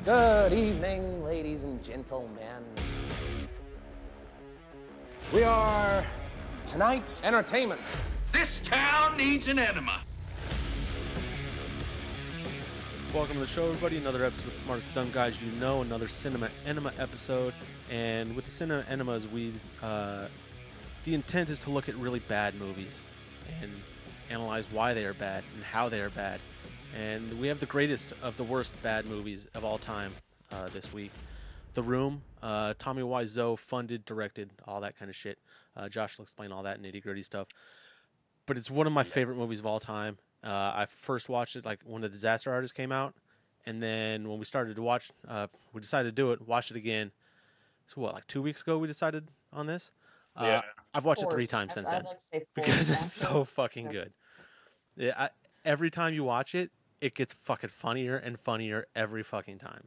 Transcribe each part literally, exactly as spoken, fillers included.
Good evening, ladies and gentlemen. We are tonight's entertainment. This town needs an enema. Welcome to the show, everybody. Another episode of the Smartest Dumb Guys You Know. Another Cinema Enema episode. And with the Cinema Enemas, we uh, the intent is to look at really bad movies and analyze why they are bad and how they are bad. And we have the greatest of the worst bad movies of all time uh, this week. The Room, uh, Tommy Wiseau funded, directed, all that kind of shit. Uh, Josh will explain all that nitty-gritty stuff. But it's one of my favorite movies of all time. Uh, I first watched it like when The Disaster Artist came out. And then when we started to watch, uh, we decided to do it, watched it again. So what, like two weeks ago we decided on this? Uh, Yeah. I've watched Four, it three times since I'd then. like to say four, Because yeah. it's so fucking Yeah. good. Yeah, I, every time you watch it, it gets fucking funnier and funnier every fucking time.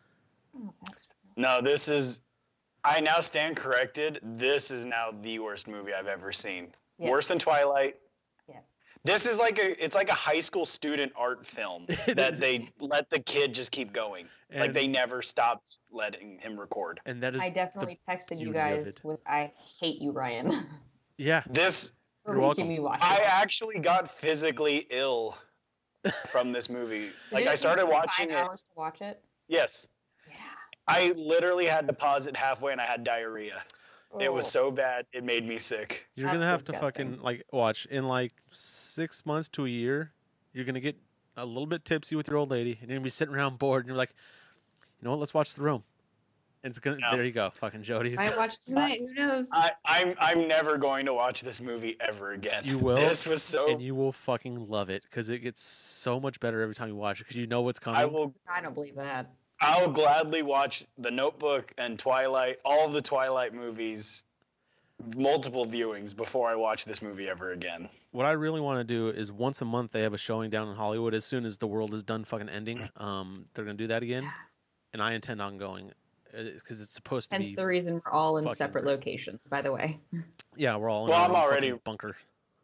Oh, that's true. No, this is. I now stand corrected. This is now the worst movie I've ever seen. Yes. Worse than Twilight. Yes. This is like a. It's like a high school student art film It that is. they let the kid just keep going. like And- they never stopped letting him record. And that is I definitely texted you beauty of guys it. with "I hate you, Ryan," yeah. This. for You're making welcome. me watch I it. actually got physically ill from this movie. Did Like it I take started you watching five it. hours to watch it. Yes. Yeah. I literally had to pause it halfway and I had diarrhea. It was Oh. so bad it made me sick. You're That's gonna have to disgusting. fucking like watch in like six months to a year. You're gonna get a little bit tipsy with your old lady, and you're gonna be sitting around bored, and you're like, you know what? Let's watch The Room. And it's gonna. No. There you go, fucking Jody. Might watch tonight. Who knows? I, I'm I'm never going to watch this movie ever again. You will, This was so. and you will fucking love it because it gets so much better every time you watch it because you know what's coming. I will. I don't believe that. I'll gladly watch The Notebook and Twilight, all of the Twilight movies, multiple viewings before I watch this movie ever again. What I really want to do is once a month they have a showing down in Hollywood. As soon as the world is done fucking ending, um, they're gonna do that again, and I intend on going because it's supposed to Hence be. the reason we're all in fucking separate great. locations. By the way. Yeah, we're all in Well, our I'm own already- fucking bunker.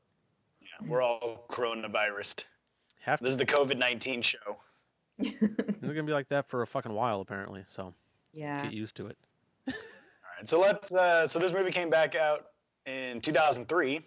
Yeah, we're all coronavirus. Have to. This is the COVID nineteen show. It's gonna be like that for a fucking while apparently. So yeah. get used to it. All right, so let's. Uh, so this movie came back out in two thousand three.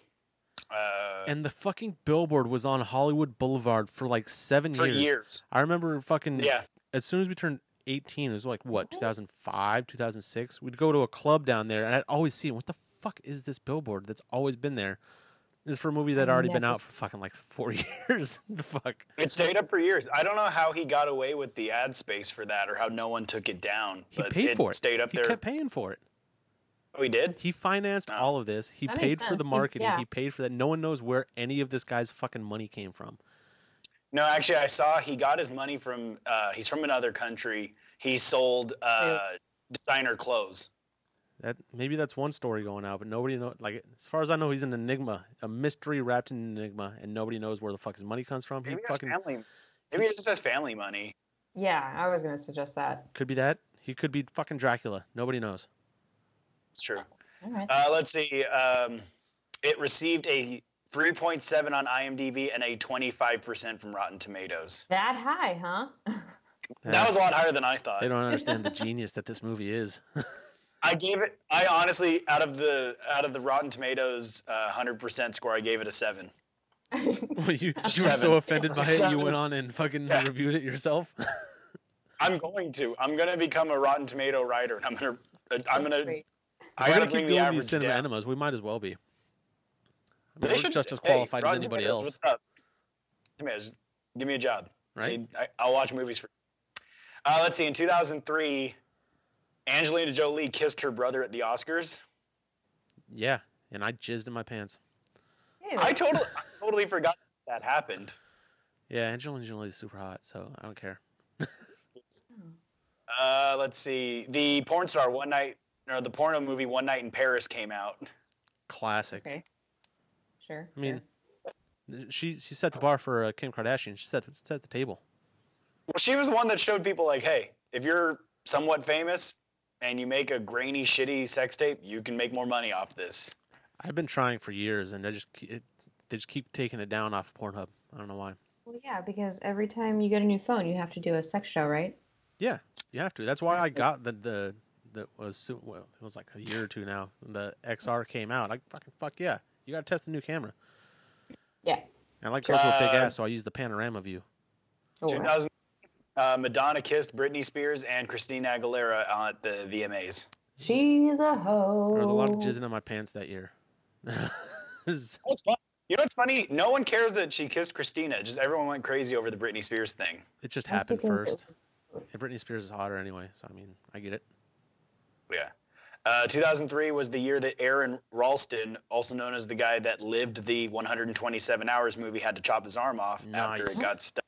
Uh, And the fucking billboard was on Hollywood Boulevard for like seven for years. years. I remember fucking Yeah. as soon as we turned eighteen, it was like what, two thousand five, two thousand six. We'd go to a club down there, and I'd always see what the fuck is this billboard that's always been there. This is for a movie that had I've already been never out for fucking like four years. The fuck. It stayed up for years. I don't know how he got away with the ad space for that, or how no one took it down. He but paid it for it. Stayed up He there. kept paying for it. Oh, he did. He financed Oh. all of this. He That paid makes for the sense. He- marketing. yeah. He paid for that. No one knows where any of this guy's fucking money came from. No, actually, I saw he got his money from. Uh, he's from another country. He sold uh, designer clothes. That maybe that's one story going out, but nobody know. Like as far as I know, he's an enigma, a mystery wrapped in an enigma, and nobody knows where the fuck his money comes from. He Maybe he has fucking family. Maybe he just has family money. Yeah. I was gonna suggest that. could be that. He could be fucking Dracula. Nobody knows. It's true. All right. Uh, let's see. Um, it received a three point seven on IMDb and a twenty-five percent from Rotten Tomatoes. That high, huh? That was a lot higher than I thought. They don't understand the genius that this movie is. I gave it. I honestly, out of the out of the Rotten Tomatoes uh, one hundred percent score, I gave it a seven. Well, you you were Seven. so offended by it, you Seven. went on and fucking Yeah. reviewed it yourself. I'm going to. I'm gonna become a Rotten Tomato writer, and I'm gonna. I'm That's gonna. great. I We're gotta gonna bring keep the doing average these cinema down. enemas. We might as well be. I mean, They we're should- just as hey, qualified as Rotten anybody Tomatoes, else, What's up? Tomatoes, give me a job. right? I, I'll watch movies for. Uh, let's see. In two thousand three, Angelina Jolie kissed her brother at the Oscars. Yeah, and I jizzed in my pants. Ew. I totally, I totally forgot that happened. Yeah, Angelina Jolie is super hot, so I don't care. Uh, let's see. The porn star One Night, or the porno movie One Night in Paris came out. Classic. Okay. Sure. I mean, she she set the bar for uh, Kim Kardashian. She set set the table. Well, she was the one that showed people like, hey, if you're somewhat famous and you make a grainy, shitty sex tape, you can make more money off this. I've been trying for years, and they just ke- it, they just keep taking it down off Pornhub. I don't know why. Well, yeah, because every time you get a new phone, you have to do a sex show, right? Yeah, you have to. That's why I got the the that was so- well, it was like a year or two now. The X R came out. I fucking fuck yeah. You got to test the new camera. Yeah. And I like girls with big Uh, ass, so I use the panorama view. Oh, two thousand, uh, Madonna kissed Britney Spears and Christina Aguilera at the V M As. she's a hoe. There was a lot of jizzing in my pants that year. That's fun. You know what's funny? No one cares that she kissed Christina. Just everyone went crazy over the Britney Spears thing. It just That's happened because first. it- And Britney Spears is hotter anyway, so I mean, I get it. Yeah. Uh, two thousand three was the year that Aaron Ralston, also known as the guy that lived the one hundred twenty-seven hours movie, had to chop his arm off after Nice. it got stuck.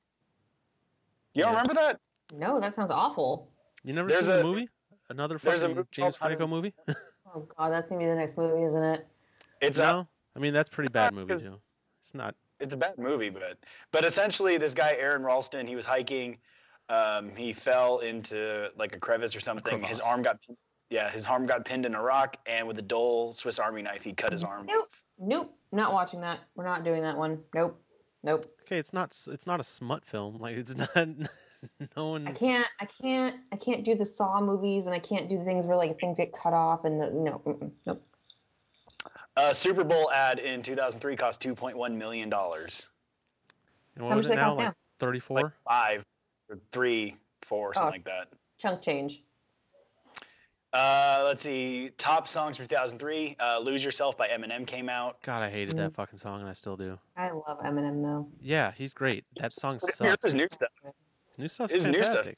You don't Yeah. remember that? No, that sounds awful. You never There's seen the a- movie? Another there's a fucking movie James called Franco movie? Oh god, that's gonna be the next movie, isn't it? It's a No, I mean that's a pretty bad movie because- too. It's not. it's a bad movie, but but essentially this guy Aaron Ralston, he was hiking, um, he fell into like a crevice or something. His crevasse. arm got yeah, his arm got pinned in a rock, and with a dull Swiss Army knife, he cut his arm. Nope. Nope. Not watching that. We're not doing that one. Nope. Nope. Okay, it's not. s- It's not a smut film. Like it's not. No I one's. can't. I can't. I can't do the Saw movies, and I can't do the things where like things get cut off, and the, no. Mm-mm, nope. A Super Bowl ad in two thousand three cost two point one million dollars. And what How was much it they now? cost Like now? thirty-four. Like five, or three, four, something Oh. like that. Chunk change. Uh, let's see. Top songs for two thousand three. Uh, "Lose Yourself" by Eminem came out. God, I hated that fucking song, and I still do. I love Eminem though. Yeah, he's great. That song Here's sucks. his new stuff. His new stuff's his new stuff. fantastic.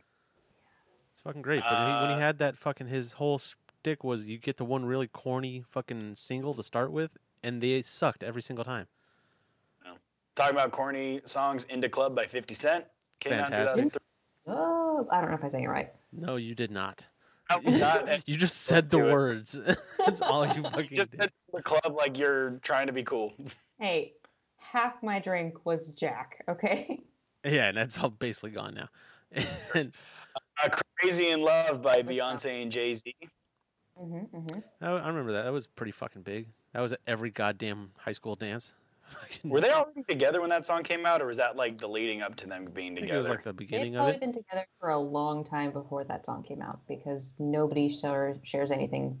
It's fucking great. But he, when he Uh, had that fucking his whole stick was you get the one really corny fucking single to start with, and they sucked every single time. Talking about corny songs, "Into Club" by fifty Cent came out in Fantastic. two thousand three. Oh, I don't know if I'm saying it right. No, you did not. I was not- You just said the do it. words. That's all you fucking Just did. at the club like you're trying to be cool. Hey, half my drink was Jack. Okay. Yeah, and that's all basically gone now. And Uh, "Crazy in Love" by Beyonce and Jay-Z. Mhm. Mhm. I I remember that. That was pretty fucking big. That was at every goddamn high school dance. Fucking- Were they already together when that song came out, or was that like the leading up to them being I think together? it was like the They've beginning of probably it. been together for a long time before that song came out because nobody share, shares anything.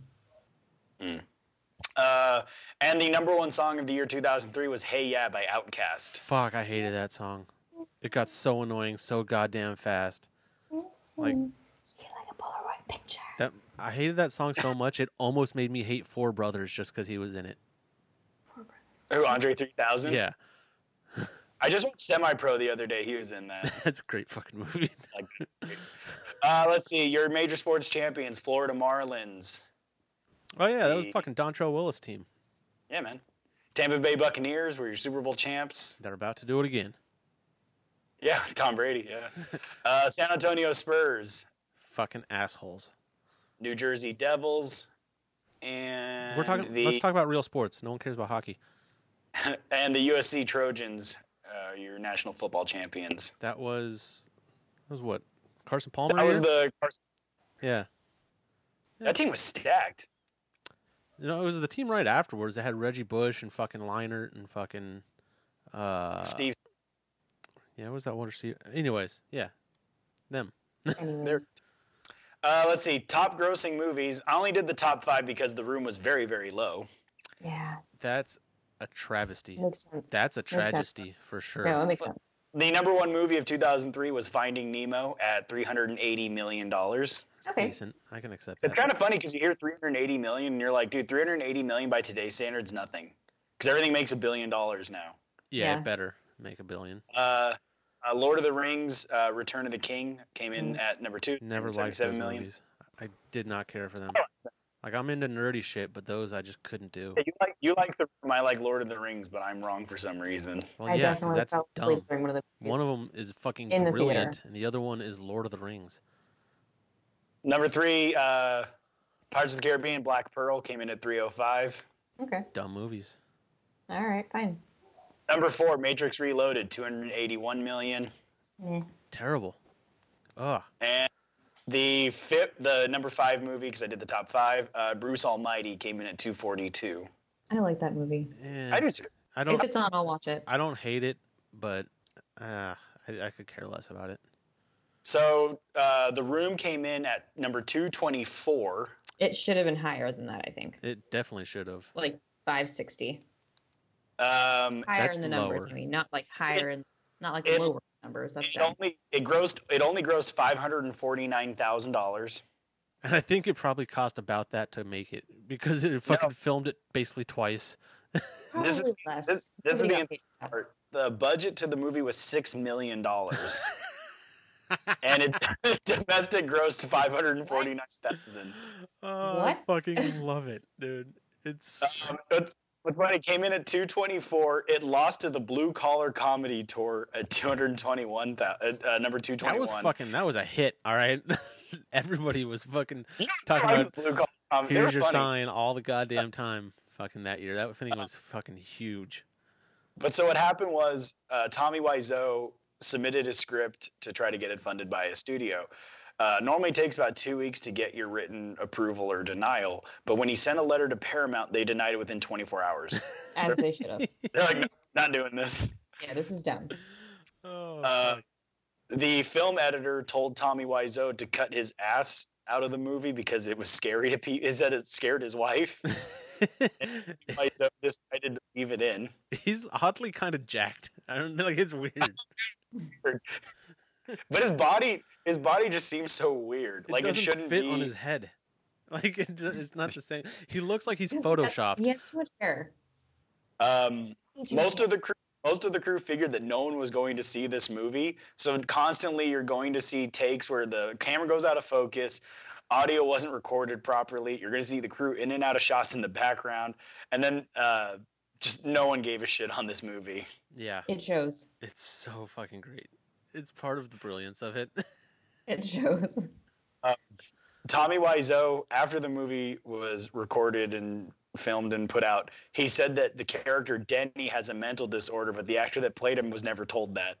Uh, and the number one song of the year two thousand three was "Hey Ya" by Outkast. Fuck, I hated that song. It got so annoying so goddamn fast. Like You like a Polaroid picture. that, I hated that song so much it almost made me hate Four Brothers just because he was in it. Who, Andre three thousand? Yeah, I just watched Semi Pro the other day. He was in that. that's a great fucking movie. Like, uh, let's see. Your major sports champions, Florida Marlins. Oh yeah, that was The- fucking Dontrell Willis team. Yeah, man. Tampa Bay Buccaneers were your Super Bowl champs. They're about to do it again. Yeah, Tom Brady. Yeah. Uh, San Antonio Spurs, Fucking assholes. New Jersey Devils, and We're talking. the Let's talk about real sports. No one cares about hockey. and the U S C Trojans, uh, your national football champions. That was. That was what? Carson Palmer. That was year? the Yeah. that team was stacked. You know, it was the team right afterwards. They had Reggie Bush and fucking Leinart and fucking. Uh, Steve, Yeah, what was that one receiver? Anyways, yeah, them. Anyways. uh, let's see. Top grossing movies. I only did the top five because The Room was very, very low. Yeah, That's a travesty. makes sense. That's a sense. tragedy for sure. No, it makes sense. The number one movie of two thousand three was Finding Nemo at three hundred eighty million dollars. It's Okay. decent. I can accept It's that. kind of funny because you hear three hundred eighty million and you're like, dude, three hundred eighty million by today's standards, nothing. Because everything makes a billion dollars now. yeah, Yeah. it better make a billion. Uh, uh, Lord of the Rings, uh, Return of the King came in Mm. at number two. Never liked seventy-seven those million. movies. I did not care for them. I Like I'm into nerdy shit, but those I just couldn't do. Yeah, You like you like the I like Lord of the Rings, but I'm wrong for some reason. Well, I yeah, 'cause definitely that's fell asleep dumb. during one of the One of movies. them is fucking In the theater. brilliant, and the other one is Lord of the Rings. Number three, uh, Pirates of the Caribbean, Black Pearl came in at three oh five. Okay. Dumb movies. All right. Fine. Number four, Matrix Reloaded, two hundred eighty-one million. Yeah. Terrible. Ugh. And the fifth, the number five movie, because I did the top five, uh, Bruce Almighty came in at two forty-two. I like that movie. Eh, I do too. I If don't. it's on, I'll watch it. I don't hate it, but uh, I, I could care less about it. So uh, The Room came in at number two twenty-four. It should have been higher than that, I think. It definitely should have. Like five sixty. Um, Higher That's in the numbers, lower. I mean, not like higher in, not like it- lower numbers. That's it down. only it grossed it only grossed five hundred forty-nine thousand dollars. And I think it probably cost about that to make it because it fucking filmed it basically twice. Probably This is- less. this- this is Probably the got paid for that. The budget to the movie was six million dollars, and it domestic grossed five hundred forty-nine thousand. Oh, What? I fucking love it, dude. It's Um, it's, what's funny, it came in at two twenty-four. It lost to the Blue Collar Comedy Tour at two hundred twenty-one thousand, uh, number two that twenty-one. was fucking that was a hit. All right, everybody was fucking talking I about like Blue Collar Comedy. They here's were your funny. sign all the goddamn time. Fucking that year, that thing was fucking huge. But so what happened was uh, Tommy Wiseau submitted his script to try to get it funded by a studio. Uh, normally takes about two weeks to get your written approval or denial, but when he sent a letter to Paramount, they denied it within twenty-four hours. As they should have. They're like, no, not doing this. Yeah, this is dumb. Oh, Uh, fuck. The film editor told Tommy Wiseau to cut his ass out of the movie because it was scary to people. Is that it scared his wife? Wiseau decided to leave it in. He's oddly kind of jacked. I don't know, like it's weird. But his body, his body just seems so weird. It like it doesn't shouldn't fit be. on his head. Like it, do- it's not the same. He looks like he's He has- photoshopped. He has too much hair. Um, Too most much of the crew, most of the crew figured that no one was going to see this movie. So constantly, you're going to see takes where the camera goes out of focus, audio wasn't recorded properly. You're going to see the crew in and out of shots in the background, and then uh, just no one gave a shit on this movie. Yeah, It shows. it's so fucking great. It's part of the brilliance of it. It shows. Tommy Wiseau, after the movie was recorded and filmed and put out, he said that the character Denny has a mental disorder, but the actor that played him was never told that.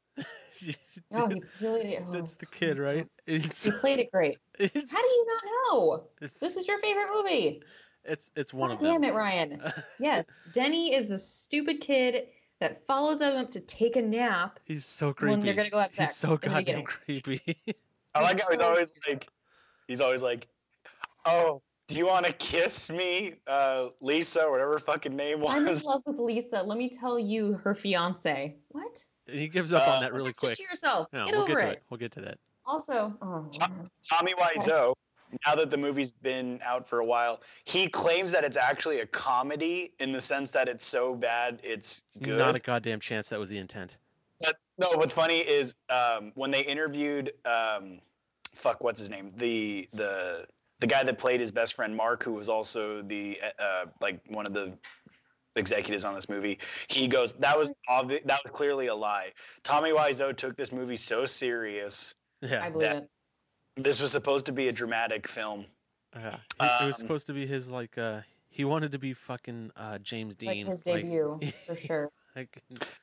Oh, he played it. Oh. That's the kid, right? It's He played it great. it's How do you not know? it's This is your favorite movie. it's, it's one God of them. damn it, Ryan. Yes, Denny is the stupid kid that follows them up to take a nap. He's so creepy. When they're gonna go have sex He's so in the goddamn beginning. creepy. I like how he's So- always like, he's always like, oh, do you want to kiss me, uh, Lisa, or whatever her fucking name I'm in was? love with Lisa. Let me tell you, her fiance. What? And he gives up Uh, on that really Keep quick. to yourself. No, Get we'll over get to it. it. We'll get to that. Also, oh, Tom- Tommy Wiseau, now that the movie's been out for a while, he claims that it's actually a comedy in the sense that it's so bad it's good. Not a goddamn chance that was the intent. But no, what's funny is um, when they interviewed, um, fuck, what's his name? The the the guy that played his best friend Mark, who was also the uh, like one of the executives on this movie. He goes, that was obvi- that was clearly a lie. Tommy Wiseau took this movie so serious. Yeah. I believe that- it. This was supposed to be a dramatic film. Yeah. It, it was Um, supposed to be his like uh he wanted to be fucking uh James Like Dean. his debut, for sure. like,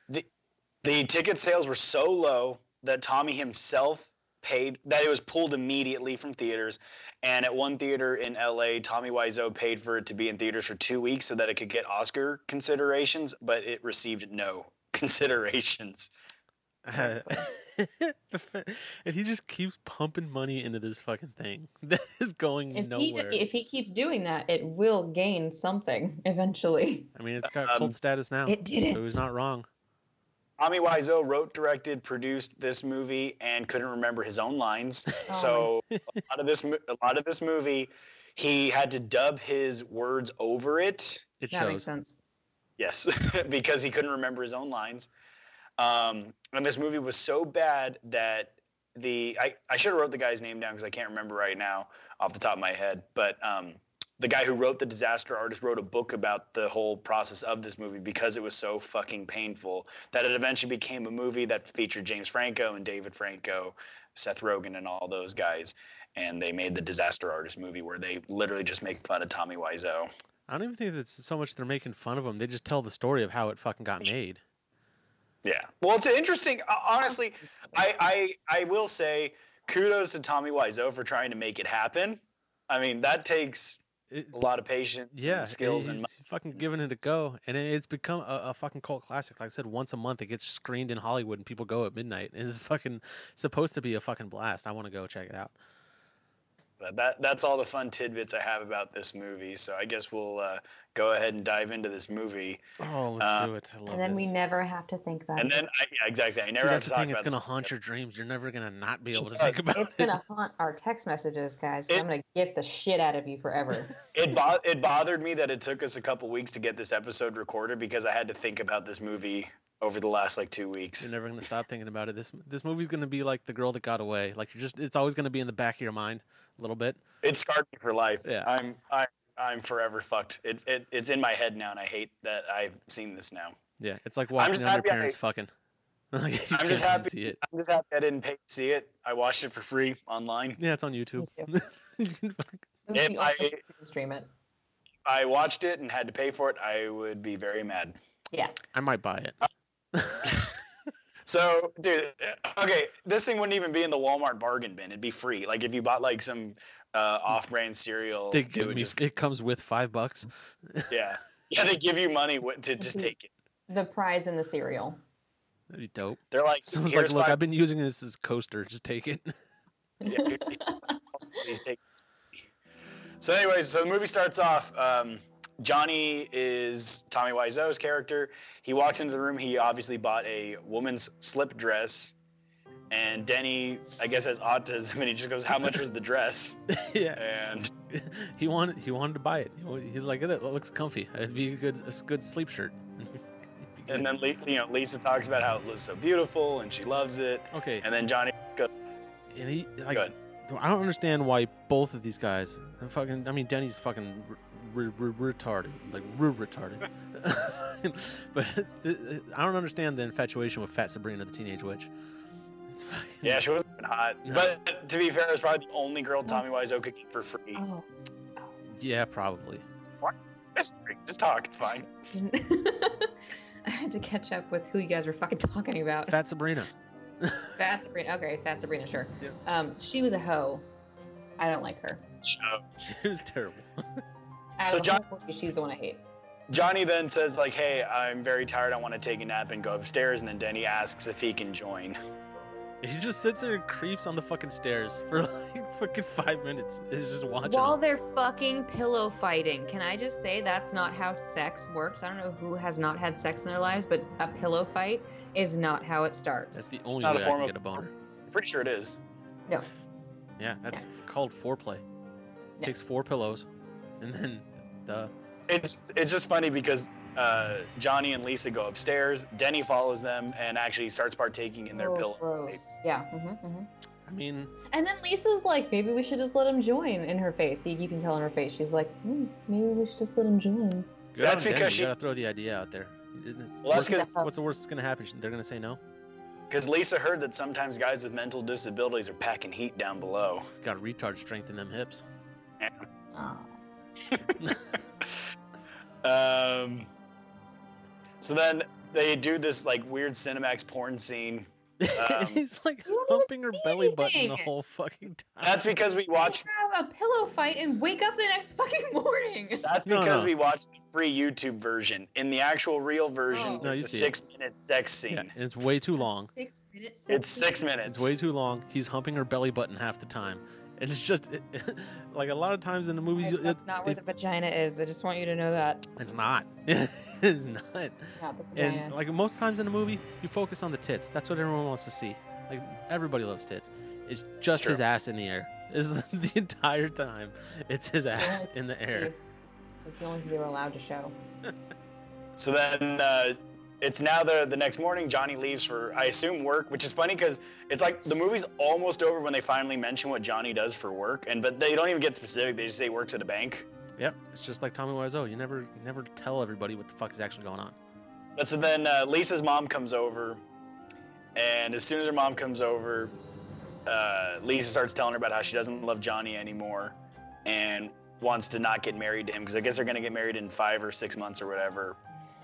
The ticket sales were so low that Tommy himself paid, that it was pulled immediately from theaters. And at one theater in L A, Tommy Wiseau paid for it to be in theaters for two weeks so that it could get Oscar considerations, but it received no considerations. uh, the fa- and he just keeps pumping money into this fucking thing that is going If he, nowhere. d- if he keeps doing that, it will gain something eventually. I mean, it's got Um, cult status now, It didn't. so he's not wrong. Tommy Wiseau wrote, directed, produced this movie, and couldn't remember his own lines. Oh. So a lot of this, mo- a lot of this movie, he had to dub his words over it. It That makes shows. sense. Yes, because he couldn't remember his own lines. Um, and this movie was so bad that the I, I should have wrote the guy's name down because I can't remember right now off the top of my head. But um, the guy who wrote The Disaster Artist wrote a book about the whole process of this movie because it was so fucking painful that it eventually became a movie that featured James Franco and David Franco, Seth Rogen, and all those guys. And they made the Disaster Artist movie where they literally just make fun of Tommy Wiseau. I don't even think it's so much they're making fun of him. They just tell the story of how it fucking got made. Yeah. Well, it's interesting. uh, Honestly, I, I I will say kudos to Tommy Wiseau for trying to make it happen. I mean, that takes it, a lot of patience, yeah, and skills, he's and fucking giving it a go, and it, it's become a, a fucking cult classic. Like I said, once a month it gets screened in Hollywood, and people go at midnight. And it's fucking supposed to be a fucking blast. I want to go check it out. But that that's all the fun tidbits I have about this movie. So I guess we'll uh, go ahead and dive into this movie. Oh, let's Uh, do it. I love And then this. we never have to think about And it. then, I, yeah, exactly. I See, never have that's to the talk thing. It's about gonna this. haunt your dreams. You're never gonna not be able to It think does. about It's it. gonna haunt our text messages, guys. So It- I'm gonna gift the shit out of you forever. It bo- it bothered me that it took us a couple weeks to get this episode recorded because I had to think about this movie over the last like two weeks. You're never gonna stop thinking about it. This this movie's gonna be like The Girl That Got Away. Like you're just, it's always gonna be in the back of your mind a little bit. It scarred me for life. Yeah. I'm I I'm forever fucked. It, it it's in my head now, and I hate that I've seen this now. Yeah, it's like watching just on your happy I- parents fucking. Like, you I'm can't just even happy. see it. I'm just happy I didn't pay to see it. I watched it for free online. Yeah, it's on YouTube. Me You can fucking- If If we I- also can stream it. I watched it and had to pay for it. I would be very mad. Yeah. I might buy it. So, dude, okay, this thing wouldn't even be in the Walmart bargain bin. It'd be free. Like if you bought like some uh, off-brand cereal, They it give would me. just It comes with five bucks. yeah, yeah. They give you money wi- to just take it. The prize in the cereal. That'd be dope. They're like, Someone's here's like, look, five- I've been using this as coaster. Just take it. Yeah, please take it. So, anyways, so the movie starts off. Um, Johnny is Tommy Wiseau's character. He walks into the room. He obviously bought a woman's slip dress. And Denny, I guess, has autism, and he just goes, "How much was the dress?" Yeah. And He wanted. He wanted to buy it. He wa- He's like, it looks comfy. It'd be a good, a good sleep shirt. It'd be good. and then Le- you know Lisa talks about how it was so beautiful and she loves it. Okay. And then Johnny goes, And he like. "Good." I don't understand why both of these guys. And fucking. I mean, Denny's fucking re- re- retarded. Like re- retarded. But th- I don't understand the infatuation with Fat Sabrina, the teenage witch. It's fucking. Yeah, she wasn't even hot. No. But to be fair, it was probably the only girl Tommy Wiseau could get for free. Oh. Yeah, probably. Just, just talk, it's fine. I had to catch up with who you guys were fucking talking about. Fat Sabrina. Fat Sabrina. Okay, Fat Sabrina, sure. Yeah. Um, she was a hoe. I don't like her. So, It was terrible. Out So of the John- whole movie, she's the one I hate. Johnny then says like, "Hey, I'm very tired. I want to take a nap and go upstairs." And then Denny asks if he can join. He just sits there and creeps on the fucking stairs for like fucking five minutes. He's just watching. While them. they're fucking pillow fighting. Can I just say that's not how sex works? I don't know who has not had sex in their lives, but a pillow fight is not how it starts. That's the only not a way I form can of- get a boner. I'm pretty sure it is. No. Yeah, that's called foreplay. Yeah. Takes four pillows, and then the It's it's just funny because uh, Johnny and Lisa go upstairs. Denny follows them and actually starts partaking in their Oh, pillow. gross. Yeah. hmm hmm I mean, And then Lisa's like, maybe we should just let him join in her face. You you can tell in her face. She's like, hmm, maybe we should just let him join. good That's on Denny. because You she- gotta throw the idea out there. Isn't it- Well, that's what's, 'cause- what's the worst that's gonna happen? They're gonna say no. Because Lisa heard that sometimes guys with mental disabilities are packing heat down below. He's got retard strength in them hips. Oh. Um, so then they do this like weird Cinemax porn scene. and Um, he's like You don't humping her see belly button the anything. whole fucking time. That's because we watched. Have a pillow fight and wake up the next fucking morning. That's No, because no. we watched the free YouTube version. In the actual real version, Oh. No, you it's a see it. six-minute sex scene. Yeah, and it's way too long. Six minutes. It's six minutes. It's way too long. He's humping her belly button half the time, and it's just it, like a lot of times in the movies. It, That's not where it- the vagina is. I just want you to know that. it's not. It's not. Not the vagina. And like most times in a movie, you focus on the tits. That's what everyone wants to see. Like everybody loves tits. It's just true. his ass in the air. Is the entire time. It's his ass in the air. It's the only thing they were allowed to show. So then uh, it's now the the next morning. Johnny leaves for, I assume, work, which is funny because it's like the movie's almost over when they finally mention what Johnny does for work, and but they don't even get specific. They just say he works at a bank. Yep. It's just like Tommy Wiseau. You never, you never tell everybody what the fuck is actually going on. But so then uh, Lisa's mom comes over, and as soon as her mom comes over, uh, Lisa starts telling her about how she doesn't love Johnny anymore, and wants to not get married to him because I guess they're gonna get married in five or six months or whatever.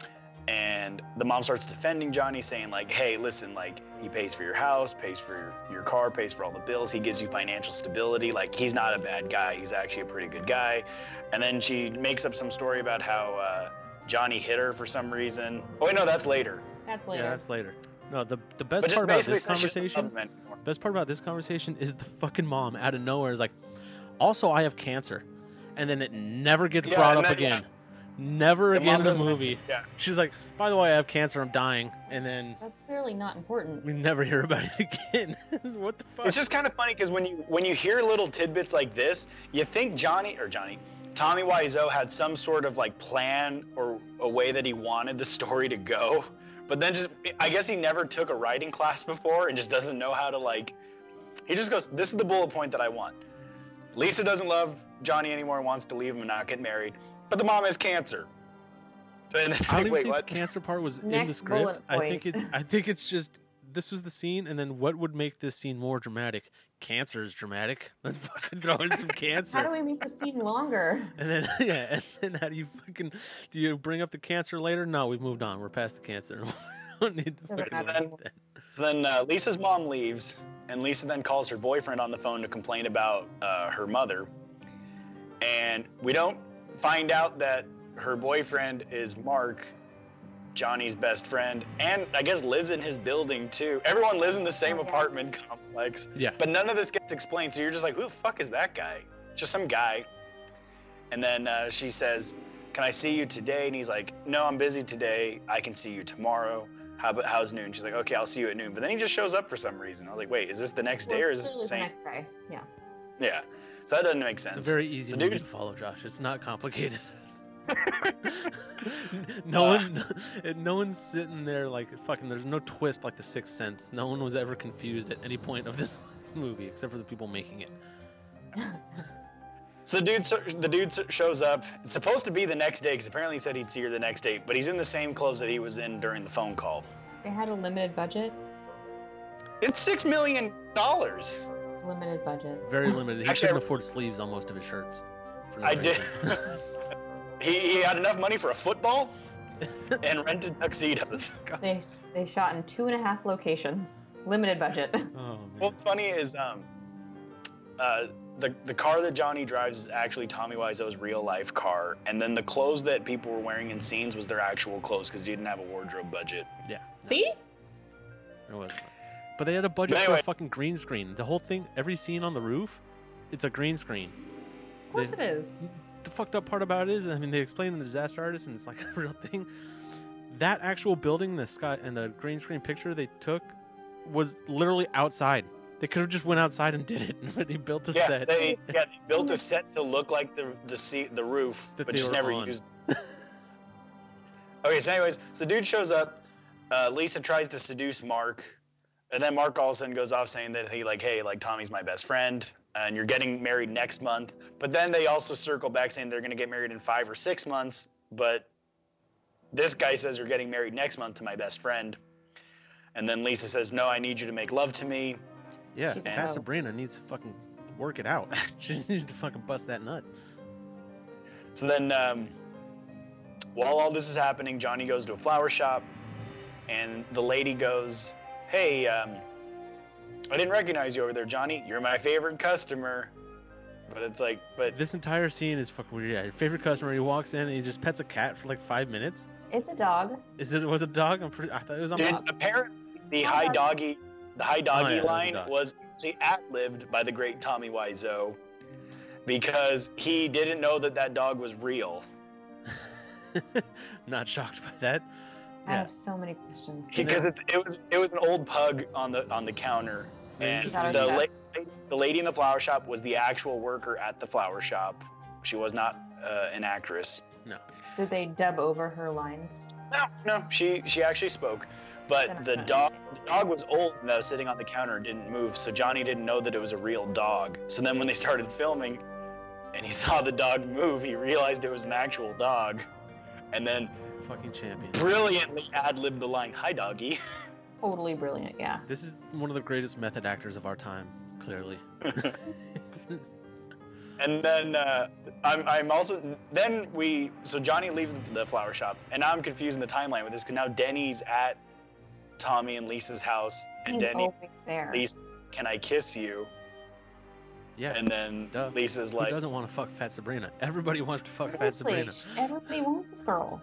And the mom starts defending Johnny, saying like, hey, listen, like he pays for your house, pays for your, your car, pays for all the bills. He gives you financial stability. Like he's not a bad guy. He's actually a pretty good guy. And then she makes up some story about how uh, Johnny hit her for some reason. Oh, wait, no, that's later. That's later. Yeah, that's later. No, the the best But just part about basically this says she doesn't conversation, love him anymore. best part about this conversation is the fucking mom out of nowhere is like, also I have cancer, and then it never gets Yeah, brought and up then- again. yeah. Never The again mom in the doesn't movie. mention- Yeah. She's like, by the way, I have cancer, I'm dying, and then That's clearly not important. we never hear about it again. What the fuck? It's just kind of funny because when you when you hear little tidbits like this, you think Johnny or Johnny, Tommy Wiseau had some sort of like plan or a way that he wanted the story to go, but then just I guess he never took a writing class before and just doesn't know how to like. He just goes, "This is the bullet point that I want." Lisa doesn't love Johnny anymore and wants to leave him and not get married, but the mom has cancer. And it's I don't like, even wait, think what? the cancer part was in the Next script. bullet I think it. point. I think it's just this was the scene, and then what would make this scene more dramatic? Cancer is dramatic. Let's fucking throw in some cancer. How do we make the scene longer? And then yeah, and then how do you fucking do you bring up the cancer later? No, we've moved on. We're past the cancer. we don't need to Doesn't fucking matter worry about that. So then uh, Lisa's mom leaves, and Lisa then calls her boyfriend on the phone to complain about uh, her mother. And we don't find out that her boyfriend is Mark, Johnny's best friend, and I guess lives in his building too. Everyone lives in the same Oh, yeah. apartment complex. Yeah. But none of this gets explained, so you're just like, who the fuck is that guy? Just some guy. And then uh, she says, can I see you today? And he's like, no, I'm busy today. I can see you tomorrow. How about how's noon? She's like, okay, I'll see you at noon. But then he just shows up for some reason. I was like, wait, is this the next day or is this Clearly the same? next guy. Yeah. Yeah. So that doesn't make sense. It's a very easy So, movie dude, to follow, Josh. It's not complicated. no Uh. one, no one's sitting there like fucking. There's no twist like The Sixth Sense. No one was ever confused at any point of this movie, except for the people making it. So the dude, so- the dude s- shows up. It's supposed to be the next day because apparently he said he'd see her the next day, but he's in the same clothes that he was in during the phone call. They had a limited budget. It's six million dollars. Limited budget. Very limited. He Actually, couldn't I- afford sleeves on most of his shirts. for no I did. reason. he, he had enough money for a football and rented tuxedos. They they shot in two and a half locations. Limited budget. Oh man. What's funny is um, uh, the the car that Johnny drives is actually Tommy Wiseau's real life car, and then the clothes that people were wearing in scenes was their actual clothes because he didn't have a wardrobe budget. Yeah. See? It wasn't. But they had a budget But for anyway. a fucking green screen. The whole thing, every scene on the roof, it's a green screen. Of course They- it is. The fucked up part about it is, I mean, they explain in the Disaster Artist, and it's like a real thing. That actual building, the sky, and the green screen picture they took was literally outside. They could have just went outside and did it, but they built a Yeah, set. they yeah they built a set to look like the the seat the roof, That but they just were never on. used. Okay, so anyways, so the dude shows up. Uh, Lisa tries to seduce Mark, and then Mark all of a sudden goes off saying that he like, hey, like Tommy's my best friend, and you're getting married next month. But then they also circle back saying they're gonna get married in five or six months. But this guy says you're getting married next month to my best friend, and then Lisa says, no, I need you to make love to me. Yeah, She's Fat low. Sabrina needs to fucking work it out. She needs to fucking bust that nut. So then, um, while all this is happening, Johnny goes to a flower shop, and the lady goes, hey, um, I didn't recognize you over there, Johnny. You're my favorite customer. But it's like, but This entire scene is fucking weird. Yeah, your favorite customer, he walks in and he just pets a cat for like five minutes. It's a dog. Is it was it a dog? I'm pretty. I thought it was on. dude, dog. apparently the Hi, high dog. doggy, the high doggy Oh, yeah, it was a line dog. was actually ad-libbed by the great Tommy Wiseau because he didn't know that that dog was real. Not shocked by that. I Yeah. have so many questions. Because it, it was it was an old pug on the on the counter, Maybe and just Got the it. la- the lady in the flower shop was the actual worker at the flower shop. She was not uh, an actress. Did they dub over her lines? No, no, she she actually spoke, but Then the I- dog the dog was old and that was sitting on the counter and didn't move, so Johnny didn't know that it was a real dog. So then when they started filming, and he saw the dog move, he realized it was an actual dog, and then Fucking champion. brilliantly ad-libbed the line, "Hi, doggy." Totally brilliant, yeah. This is one of the greatest method actors of our time, clearly. And then uh, I'm, I'm also, then we, so Johnny leaves the flower shop, and now I'm confusing the timeline with this, because now Denny's at Tommy and Lisa's house, and He's Denny, always there. Lisa, can I kiss you? Yeah. And then Duh. Lisa's Who like, doesn't want to fuck Fat Sabrina? Everybody wants to fuck Fat Seriously, Sabrina. everybody wants this girl.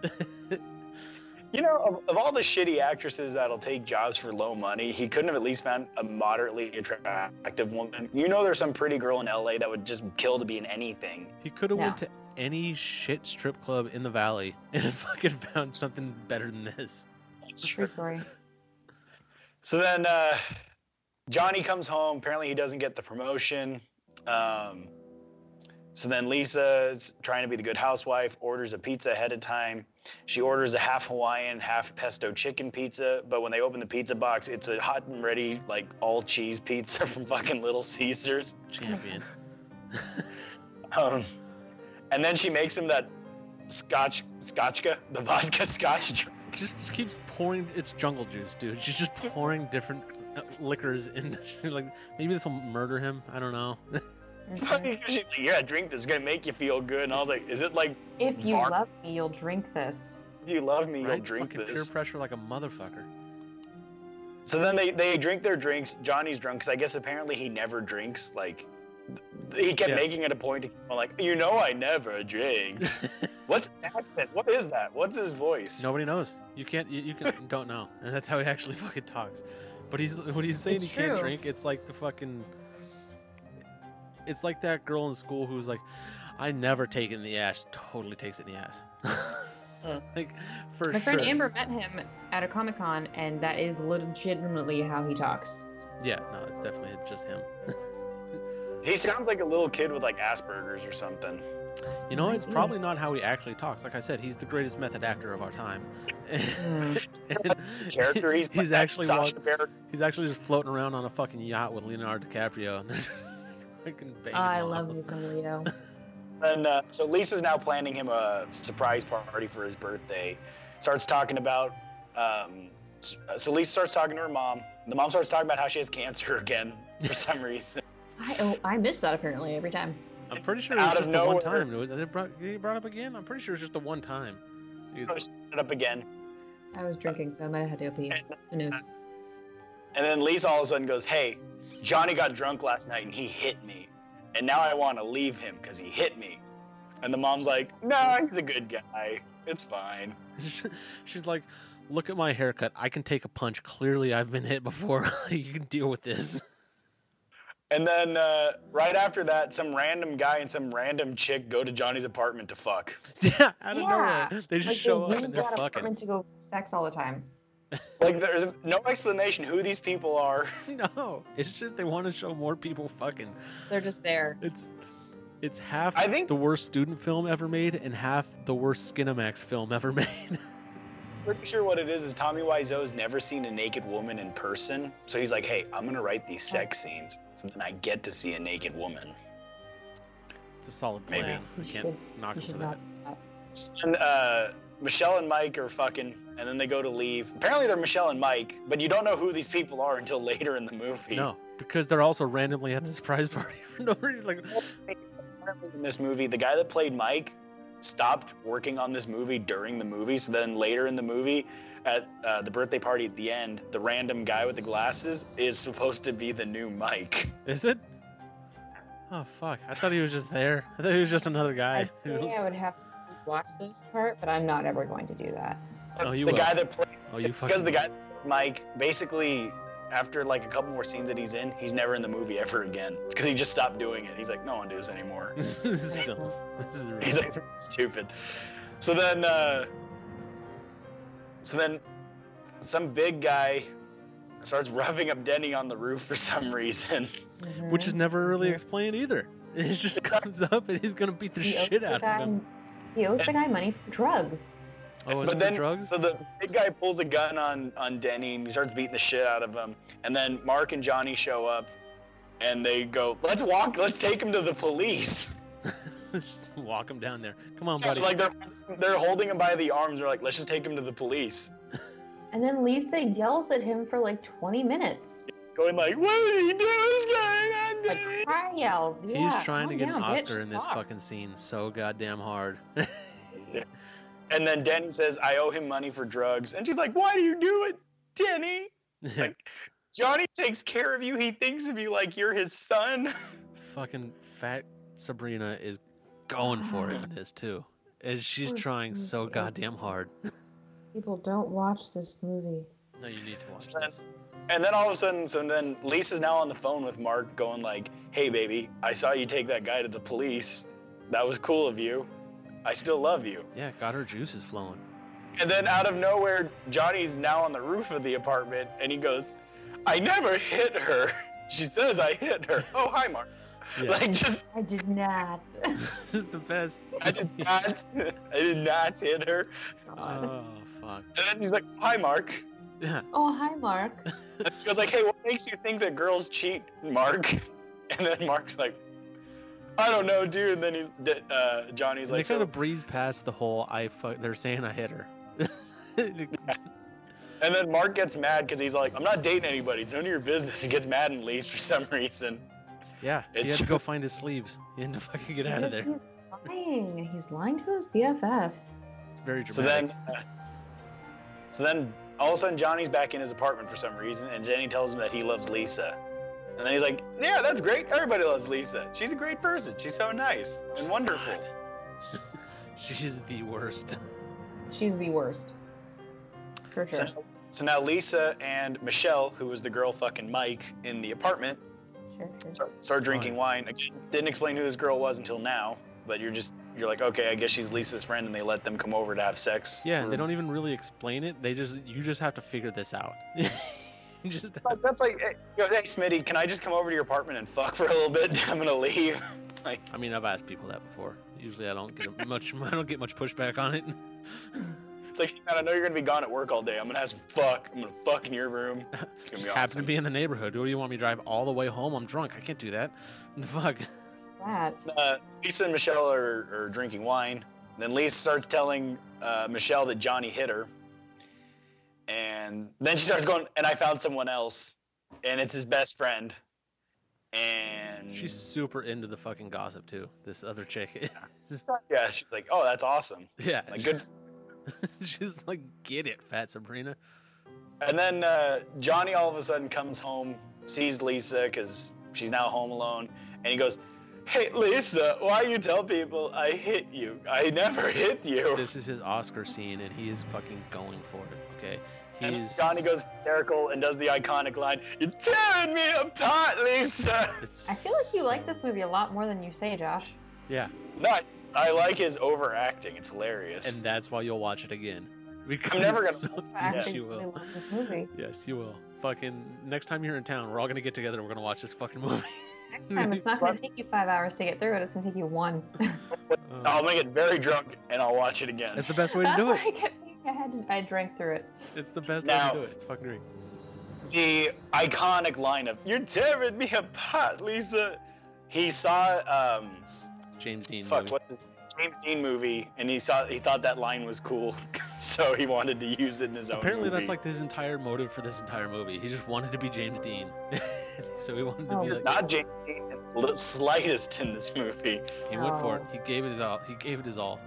you know, of, of all the shitty actresses that'll take jobs for low money, he couldn't have at least found a moderately attractive woman. You know, there's some pretty girl in L A that would just kill to be in anything. He could have Yeah. went to any shit strip club in the valley and fucking found something better than this. True story. So then uh, Johnny comes home. Apparently, he doesn't get the promotion. Um, so then Lisa's trying to be the good housewife, orders a pizza ahead of time. She orders a half Hawaiian, half pesto chicken pizza. But when they open the pizza box, it's a hot and ready, like, all cheese pizza from fucking Little Caesars. Champion. Um, and then she makes him that scotch, scotchka, the vodka scotch drink. Just, just keeps pouring. It's jungle juice, dude. She's just pouring different uh, liquors into. Like, maybe this will murder him. I don't know. She's like, yeah, drink this. It's gonna make you feel good. And I was like, is it like, If you Var- love me, you'll drink this. if you love me, Right? you'll drink Fucking this. peer pressure like a motherfucker. So then they, they drink their drinks. Johnny's drunk because I guess apparently he never drinks. Like, th- he kept Yeah. making it a point to keep on like, you know, I never drink. What's his accent? What is that? What's his voice? Nobody knows. You can't. You, you can don't know, and that's how he actually fucking talks. But he's when he's saying It's he can't true. drink, it's like the fucking. It's like that girl in school who's like, I never take it in the ass. Totally takes it in the ass. Mm. Like for My friend sure. Amber met him at a Comic Con, and that is legitimately how he talks. Yeah, no, it's definitely just him. He sounds like a little kid with like Asperger's or something. You know, Might it's be. probably not how he actually talks. Like I said, he's the greatest method actor of our time. And Character, he's he's like actually Sacha walk- Baron. he's actually just floating around on a fucking yacht with Leonardo DiCaprio, and they're just fucking banging I love me models. some Leo. And uh, so Lisa's now planning him a surprise party for his birthday. Starts talking about, um, s- so Lisa starts talking to her mom. The mom starts talking about how she has cancer again for some reason. I oh, I miss that apparently every time. I'm pretty sure it was Out of just the one nowhere. time. It was, did it brought, did he brought up again? I'm pretty sure it was just the one time. He was- Shut it up again. I was drinking, so I might have had to go pee. Who knows? And then Lisa all of a sudden goes, hey, Johnny got drunk last night and he hit me. And now I want to leave him because he hit me. And the mom's like, no, he's a good guy. It's fine. She's like, look at my haircut. I can take a punch. Clearly, I've been hit before. You can deal with this. And then uh, right after that, some random guy and some random chick go to Johnny's apartment to fuck. Yeah, out of Yeah. nowhere. They just Like show they up use and they're that fucking. apartment to go sex all the time. Like, there's no explanation who these people are. No, it's just they want to show more people fucking. They're just there. It's it's half I think- the worst student film ever made and half the worst Skinamax film ever made. Pretty sure what it is is Tommy Wiseau's never seen a naked woman in person. So he's like, hey, I'm going to write these sex scenes so then I get to see a naked woman. It's a solid Maybe. plan. We You can't should- knock you him should for that. not- And uh, Michelle and Mike are fucking, and then they go to leave. Apparently they're Michelle and Mike, but you don't know who these people are until later in the movie. No, because they're also randomly at the surprise party for no reason. Like, Apparently in this movie, the guy that played Mike stopped working on this movie during the movie. So then later in the movie, at uh, the birthday party at the end, the random guy with the glasses is supposed to be the new Mike. is it? Oh fuck! I thought he was just there. I thought he was just another guy. I'd say I would have to watch this part, but I'm not ever going to do that. Oh, you the will. guy that played Oh, you because fucking. the guy Mike basically after like a couple more scenes that he's in, he's never in the movie ever again because he just stopped doing it. He's like, no one does this anymore. this is still. This is really. He's like stupid. So then, uh, so then, some big guy starts rubbing up Denny on the roof for some reason. Which is never really Mhm. explained either. It just comes up and he's gonna beat the He owes shit the out guy, of him. He owes the guy money for drugs. Oh, is But it then, for drugs? so the big guy pulls a gun on on Denny and he starts beating the shit out of him. And then Mark and Johnny show up, and they go, "Let's walk. Let's take him to the police." Let's just walk him down there. Come on, Yeah, buddy. like they're they're holding him by the arms. They're like, "Let's just take him to the police." And then Lisa yells at him for like twenty minutes. Going like, "What are you doing? What's going on, Like cry yells. Yeah, He's trying to calm get down, an Oscar bitch, in this stop. fucking scene so goddamn hard. And then Denny says, I owe him money for drugs. And she's like, why do you do it, Denny? Like, Johnny takes care of you. He thinks of you like you're his son. Fucking fat Sabrina is going for it in this too. And she's Poor trying so Sabrina. goddamn hard. People don't watch this movie. No, you need to watch So then- this. And then all of a sudden, so then Lisa's now on the phone with Mark going like, hey, baby, I saw you take that guy to the police. That was cool of you. I still love you. Yeah, got her juices flowing. And then out of nowhere, Johnny's now on the roof of the apartment, and he goes, I never hit her. She says I hit her. Oh, hi, Mark. Yeah. Like, just, I did not. This is the best. I did not, I did not hit her. God. Oh, fuck. And then he's like, hi, Mark. Yeah. Oh, hi, Mark. And she goes like, hey, what makes you think that girls cheat, Mark? And then Mark's like, I don't know, dude. And then he's, uh, Johnny's They like, kind so, of breeze past the whole I fuck. They're saying I hit her. and then Mark gets mad because he's like, I'm not dating anybody. It's none of your business. He gets mad and leaves for some reason. Yeah, he It's- had to go find his sleeves. He had to fucking get out of there. He's lying. He's lying to his B F F. It's very So dramatic. then, uh, so then all of a sudden Johnny's back in his apartment for some reason, and Jenny tells him that he loves Lisa. And then he's like, yeah, that's great. Everybody loves Lisa. She's a great person. She's so nice and wonderful. God. She's the worst. She's the worst. For sure. So, so now Lisa and Michelle, who was the girl fucking Mike in the apartment, Sure, sure. start, start drinking Fine. wine. Again, didn't explain who this girl was until now, but you're just, you're like, okay, I guess she's Lisa's friend, and they let them come over to have sex. Yeah, for- they don't even really explain it. They just you just have to figure this out. You just Like, that's like, hey, yo, hey, Smitty, can I just come over to your apartment and fuck for a little bit? I'm gonna leave. Like, I mean, I've asked people that before. Usually, I don't get much. I don't get much pushback on it. it's like, man, I know you're gonna be gone at work all day. I'm gonna have some fuck. I'm gonna fuck in your room. It's gonna Just be happen awesome. to be in the neighborhood. What do you want me to drive all the way home? I'm drunk. I can't do that. The fuck. That. Uh, Lisa and Michelle are, are drinking wine. Then Lisa starts telling uh, Michelle that Johnny hit her. And then she starts going, and I found someone else. And it's his best friend. And She's super into the fucking gossip too. This other chick. yeah, she's like, oh, that's awesome. Yeah. Like, good. She's like, get it, fat Sabrina. And then uh, Johnny all of a sudden comes home, sees Lisa because she's now home alone, and he goes, hey, Lisa, why you tell people I hit you? I never hit you. This is his Oscar scene, and he is fucking going for it. Okay. And He's Johnny goes hysterical and does the iconic line, you're tearing me apart, Lisa. It's I feel like you like so- this movie a lot more than you say, Josh. Yeah, No, I- I like his overacting. It's hilarious. and that's why you'll watch it again. Because never it's gonna- so- I yes, actually you really will. love this movie. Yes, you will. Fucking next time you're in town, we're all gonna get together. We're gonna watch this fucking movie. Next time, it's not going to take you five hours to get through it. It's going to take you one. I'm gonna get very drunk and I'll watch it again. It's the best way to That's do why it. I kept thinking I had to. I drank through it. It's the best Now- way to do it. It's fucking great. The iconic line of "You're tearing me apart, Lisa." He saw um, James Dean fuck movie. what the James Dean movie, and he saw he thought that line was cool, so he wanted to use it in his own. Apparently, that's movie. like his entire motive for this entire movie. He just wanted to be James Dean, so he wanted to Oh, be it's like. not James Dean in the slightest in this movie. He went for it. Oh. He gave it his all. He gave it his all.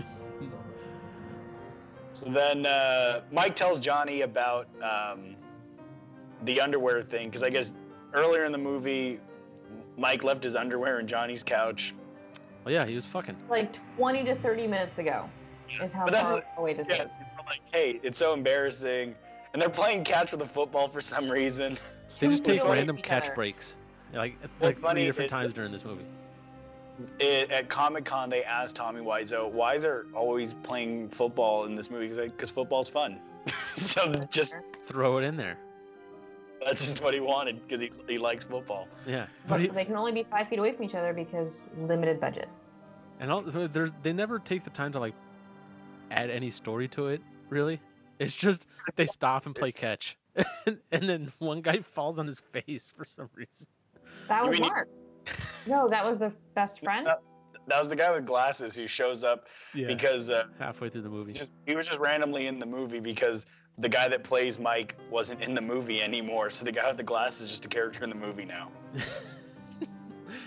So then uh, Mike tells Johnny about um, the underwear thing, because I guess earlier in the movie, Mike left his underwear in Johnny's couch. Oh yeah, he was fucking. Like twenty to thirty minutes ago is how But that's- far away this Yeah, is. people are like, hey, it's so embarrassing. And they're playing catch with a football for some reason. They just Two take feet away random from each catch other. breaks, like Well, like funny, three different it- times during this movie. It, at Comic Con, they asked Tommy Wiseau, why is there always playing football in this movie? He's like, because football's fun. So just Throw it in there. that's just what he wanted, because he, he likes football. Yeah, But but he, they can only be five feet away from each other because limited budget. and all, there's they never take the time to like add any story to it. Really, it's just they stop and play catch, and, and then one guy falls on his face for some reason. That You was mean he- Mark. No, that was the best friend. That, that was the guy with glasses who shows up Yeah, because uh, halfway through the movie. just he was just randomly in the movie because the guy that plays Mike wasn't in the movie anymore. So the guy with the glasses is just a character in the movie now.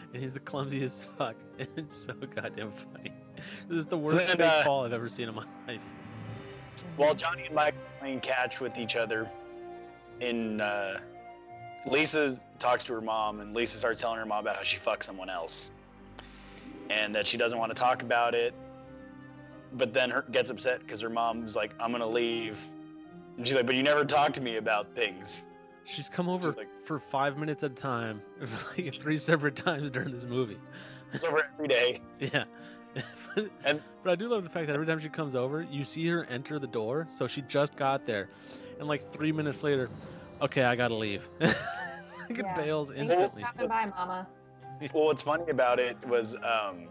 and he's the clumsiest fuck. And it's so goddamn funny. This is the worst then, fake uh, fall I've ever seen in my life. While Johnny and Mike are playing catch with each other, in uh, Lisa talks to her mom, and Lisa starts telling her mom about how she fucked someone else, and that she doesn't want to talk about it. But then her gets upset because her mom's like, "I'm gonna leave," and she's like, "But you never talk to me about things." She's come over She's like- for five minutes at a time, like three separate times during this movie. It's over every day. Yeah. but, And- but I do love the fact that every time she comes over, you see her enter the door. So she just got there. And like three minutes later, okay, I gotta leave. like it Yeah. bails Thanks for instantly. stopping by, Mama. Well, what's funny about it was um,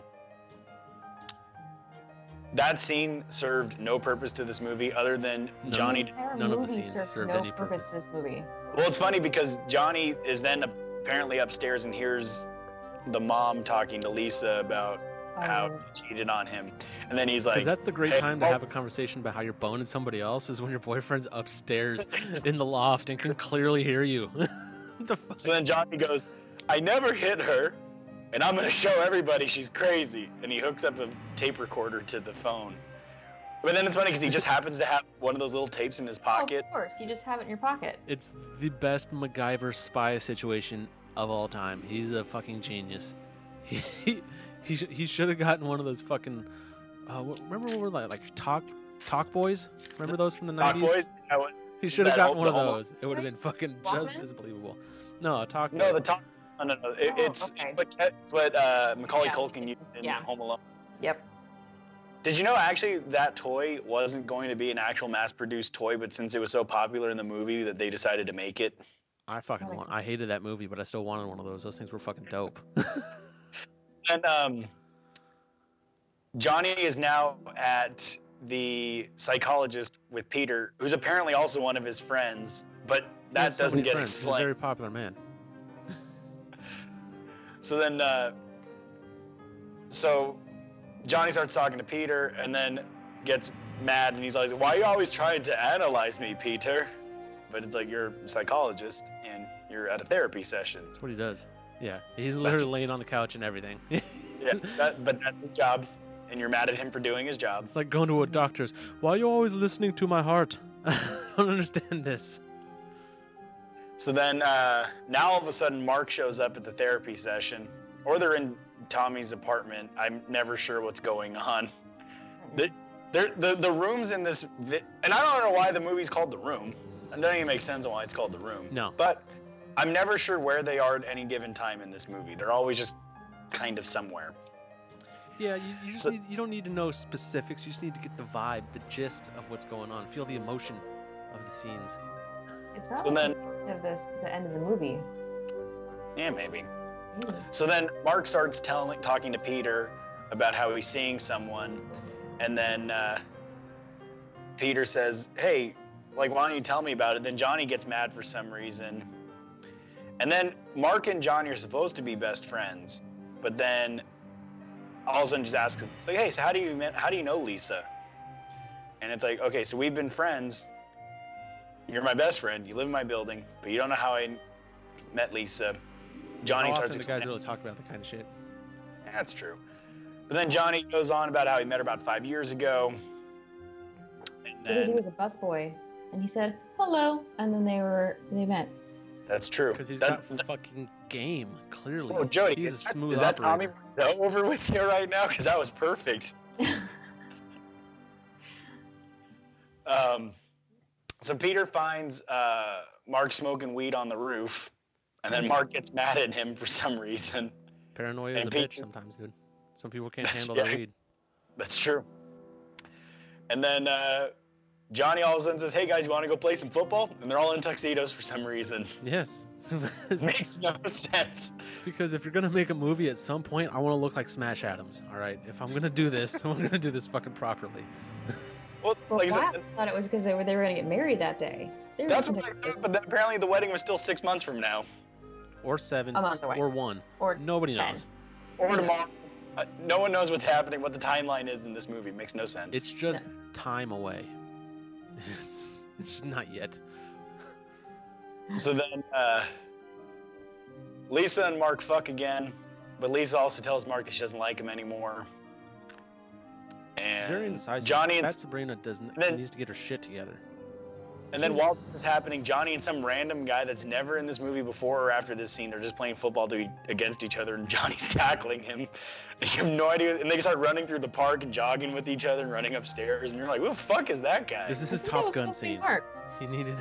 that scene served no purpose to this movie other than No. Johnny. The entire None of the movie scenes served served no any purpose purpose. to this movie. Well, it's funny because Johnny is then apparently upstairs and hears the mom talking to Lisa about how Um, she cheated on him, and then he's Because like, that's the great hey, time to oh. have a conversation about how you're boning somebody else is when your boyfriend's upstairs in the loft and can clearly hear you. What the fuck? So then Johnny goes, "I never hit her, and I'm gonna show everybody she's crazy." And he hooks up a tape recorder to the phone. But then it's funny because he just happens to have one of those little tapes in his oh, pocket. of course, you just have it in your pocket. It's the best MacGyver spy situation of all time. He's a fucking genius. He he, he, sh- he should have gotten one of those fucking. Uh, what, remember what were like like talk talk boys? Remember those from the Talk nineties? boys. I would- He should have that gotten whole- one of the whole- those. It would have been fucking just Walkman? as believable. No, a talk. No, boy. the talk. No, no, no. It, Oh, it's okay. what, what uh, Macaulay Yeah. Culkin used in Yeah. Home Alone. Yep. Did you know actually that toy wasn't going to be an actual mass-produced toy, but since it was so popular in the movie that they decided to make it? I fucking That makes want. I hated that movie, but I still wanted one of those. Those things were fucking dope. And um, Johnny is now at the psychologist with Peter, who's apparently also one of his friends, but He that has so doesn't many get friends. He's a explained. very popular man. So then, uh, so Johnny starts talking to Peter, and then gets mad, and he's like, "Why are you always trying to analyze me, Peter?" But it's like, you're a psychologist, and you're at a therapy session. That's what he does. Yeah, he's literally laying on the couch and everything. Yeah, that, but that's his job, and you're mad at him for doing his job. It's like going to a doctor's. Why are you always listening to my heart? I don't understand this. So then, uh, now all of a sudden, Mark shows up at the therapy session, or they're in Tommy's apartment. I'm never sure what's going on. The, the, the, the rooms in this, vi- and I don't know why the movie's called The Room. It doesn't even make sense on why it's called The Room. No. But I'm never sure where they are at any given time in this movie. They're always just kind of somewhere. Yeah, you, you just So- need, you don't need to know specifics. You just need to get the vibe, the gist of what's going on. Feel the emotion of the scenes. It's not So like then- the end of this, the end of the movie. Yeah, maybe. Maybe. So then Mark starts telling, talking to Peter about how he's seeing someone, and then uh, Peter says, "Hey, like, why don't you tell me about it?" Then Johnny gets mad for some reason, and then Mark and Johnny are supposed to be best friends, but then all of a sudden just asks, it's like, "Hey, so how do you met, how do you know Lisa?" And it's like, "Okay, so we've been friends. You're my best friend. You live in my building, but you don't know how I met Lisa." Johnny How starts often do guys explaining. really talk about that kind of shit? That's true. But then Johnny goes on about how he met her about five years ago. And Because he then, was a busboy, and he said hello, and then they were they met. that's true. Because he's That- got fucking game, clearly. oh, Jody, he's a is that- smooth is that Tommy operator. Wiseau over with you right now? Because that was perfect. Um, so Peter finds uh, Mark smoking weed on the roof, and then Mark gets mad at him for some reason. Paranoia is and a bitch Pete- sometimes, dude. Some people can't That's- handle yeah. their weed. That's true. And then uh, Johnny all of a sudden says, "Hey guys, you want to go play some football?" And they're all in tuxedos for some reason. Yes. Makes no sense. Because if you're gonna make a movie at some point, I want to look like Smash Adams. All right, if I'm gonna do this, I'm gonna do this fucking properly. Well, Well, like I wow, said, I thought it was because they were they were gonna get married that day. They were that's just what I gonna- thought, but then apparently the wedding was still six months from now. Or seven, A month away. or one. or Nobody ten. knows. Or tomorrow. Uh, no one knows what's happening, what the timeline is in this movie. It makes no sense. It's just time away. It's it's just not yet. So then uh, Lisa and Mark fuck again, but Lisa also tells Mark that she doesn't like him anymore. And She's very indecisive. Johnny and Fat Sabrina doesn't then- needs to get her shit together. And then while this is happening, Johnny and some random guy that's never in this movie before or after this scene, they're just playing football to, against each other, and Johnny's tackling him. And you have no idea. And they start running through the park and jogging with each other and running upstairs. And you're like, who the fuck is that guy? This is his I think that Top was Gun supposed to be scene. Mark. He needed.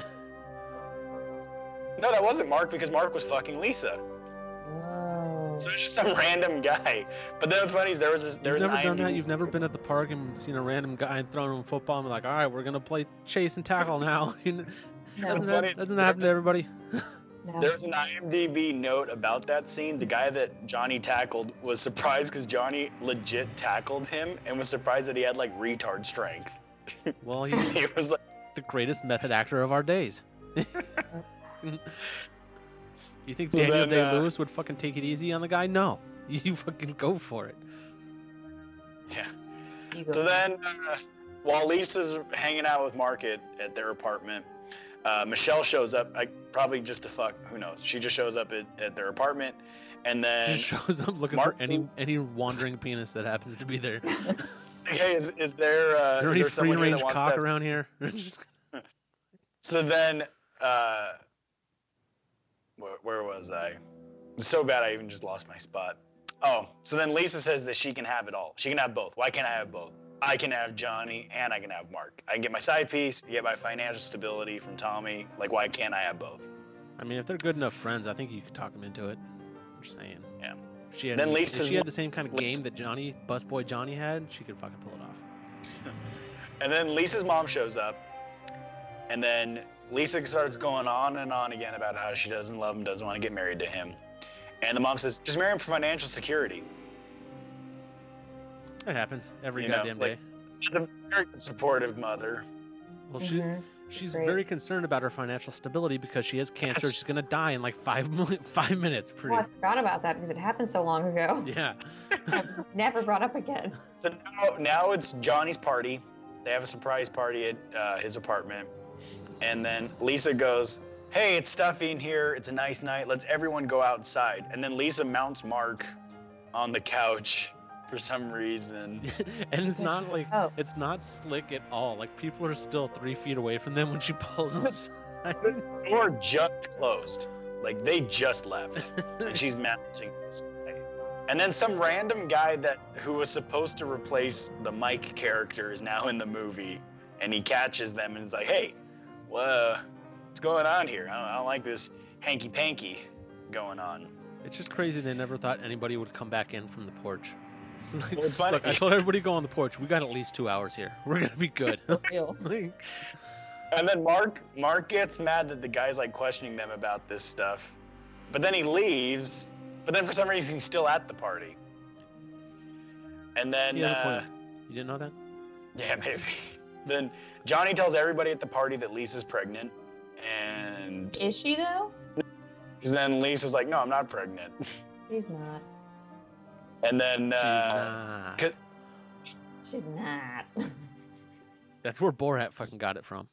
No, that wasn't Mark because Mark was fucking Lisa. Whoa. So it's just some random guy. But then what's funny is there was this, there You've was never an done that. IMDb You've never been at the park and seen a random guy throwing him football and be like, all right, we're gonna play chase and tackle now. You know, No. doesn't, funny. that, doesn't happen to everybody. No. There's an IMDb note about that scene. The guy that Johnny tackled was surprised because Johnny legit tackled him and was surprised that he had like retard strength. Well, he's He was like, the greatest method actor of our days. You think So Daniel then, Day uh, Lewis would fucking take it easy on the guy? No, you fucking go for it. yeah. You go So first. then, uh, while Lisa's hanging out with Mark at, at their apartment, uh, Michelle shows up. I probably just to fuck. Who knows? She just shows up at, at their apartment, and then Just shows up looking Mark- for any any wandering penis that happens to be there. Is hey, is, is there uh, there is any there someone free here range that wants cock that? around here? Just- So then, uh, where, where was I? It's so bad I even just lost my spot. Oh, so then Lisa says that she can have it all. She can have both. Why can't I have both? I can have Johnny and I can have Mark. I can get my side piece, get my financial stability from Tommy. Like, why can't I have both? I mean, if they're good enough friends, I think you could talk them into it. I'm just saying. Yeah. If she had, Then any- if Lisa's she had lo- the same kind of Lisa- game that Johnny, busboy Johnny had, she could fucking pull it off. And then Lisa's mom shows up, and then Lisa starts going on and on again about how she doesn't love him, doesn't want to get married to him. And the mom says, just marry him for financial security. It happens every You know, goddamn like- day. She's a very supportive mother. Well, she Mhm. she's Great. very concerned about her financial stability because she has cancer. She's gonna die in like five mi- five minutes. Pretty. Oh, I forgot about that because it happened so long ago. Yeah. It's never brought up again. So now, now it's Johnny's party. They have a surprise party at uh, his apartment. And then Lisa goes, hey, it's stuffy in here. It's a nice night. Let's everyone go outside. And then Lisa mounts Mark on the couch for some reason. And it's Yeah, not she's like like, "Oh." it's not slick at all. Like people are still three feet away from them when she pulls them aside. The door just closed. Like they just left. And she's mounting this guy. And then some random guy that who was supposed to replace the Mike character is now in the movie. And he catches them and is like, hey, wha- what's going on here? I don't, I don't like this hanky-panky going on. It's just crazy they never thought anybody would come back in from the porch. It's like, Well, it's funny. Look, I told everybody to go on the porch. We got at least two hours here. We're gonna be good. Real. Like, And then Mark Mark gets mad that the guy's like questioning them about this stuff. But then he leaves. But then for some reason he's still at the party. And then he has a uh, point. You didn't know that? yeah, maybe. Then Johnny tells everybody at the party that Lisa's pregnant. And Is she though? because then Lisa's like, no, I'm not pregnant. She's not. And then She's uh, not. 'cause- She's not. That's where Borat fucking got it from.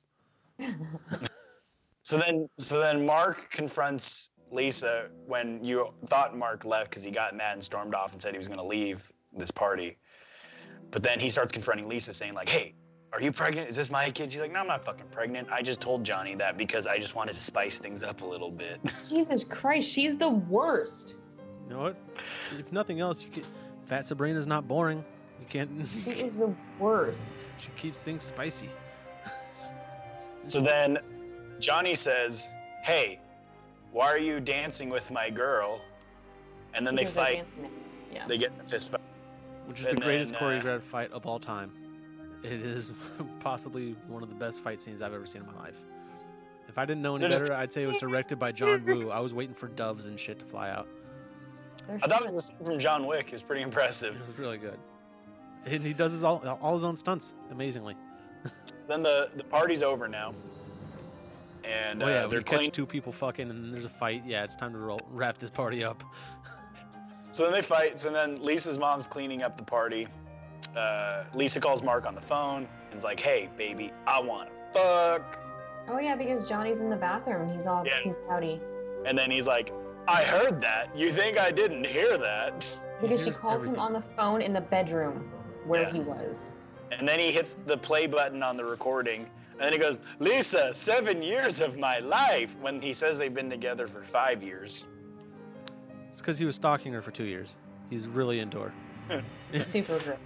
So then, so then Mark confronts Lisa when you thought Mark left because he got mad and stormed off and said he was going to leave this party. But then he starts confronting Lisa, saying like, "Hey, are you pregnant? Is this my kid?" She's like, "No, I'm not fucking pregnant. I just told Johnny that because I just wanted to spice things up a little bit." Jesus Christ, she's the worst. You know what? If nothing else, you can. Fat Sabrina's not boring. You can't. She is the worst. She keeps things spicy. So then Johnny says, "Hey, why are you dancing with my girl?" And then they Because they're fight. dancing. Yeah. They get in a fist fight. Which is And the greatest then, uh, choreographed fight of all time. It is possibly one of the best fight scenes I've ever seen in my life. If I didn't know any They're just- better, I'd say it was directed by John Woo. I was waiting for doves and shit to fly out. They're I thought it shit. was a scene from John Wick. It was pretty impressive. It was really good. And he does his all, all his own stunts, amazingly. Then the, the party's over now. And Oh yeah, uh, when they're you catch clean. two people fucking and there's a fight, yeah, it's time to roll, wrap this party up. So then they fight. So then Lisa's mom's cleaning up the party. Uh, Lisa calls Mark on the phone and is like, "Hey, baby, I want to fuck." Oh yeah, because Johnny's in the bathroom. He's all Yeah. he's pouty. And then he's like, I heard that. You think I didn't hear that? Because she hears called everything. him on the phone in the bedroom where Yeah. he was. And then he hits the play button on the recording, and then he goes, Lisa, seven years of my life, when he says they've been together for five years. It's because he was stalking her for two years. He's really into her. Super good.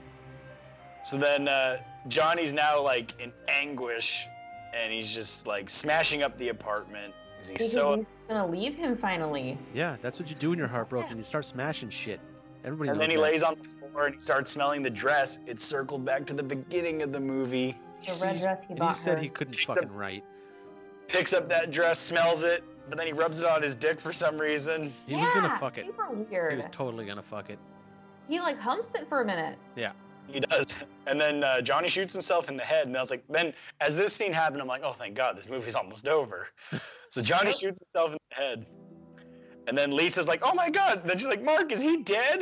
So then uh, Johnny's now like in anguish, and he's just like smashing up the apartment. 'Cause He's Because so, he's gonna leave him finally. Yeah, that's what you do when you're heartbroken. You start smashing shit. Everybody and knows then he that. lays on the floor and he starts smelling the dress. It's circled back to the beginning of the movie. The red dress he And bought you said her. he couldn't Picks up- fucking write. Picks up that dress, smells it, but then he rubs it on his dick for some reason. He was gonna Yeah, fuck it. super He weird. was totally gonna fuck it. He like humps it for a minute. Yeah. He does. And then uh, Johnny shoots himself in the head. And I was like, then as this scene happened, I'm like, oh, thank God, this movie's almost over. So Johnny shoots himself in the head. And then Lisa's like, oh my God. Then she's like, Mark, is he dead?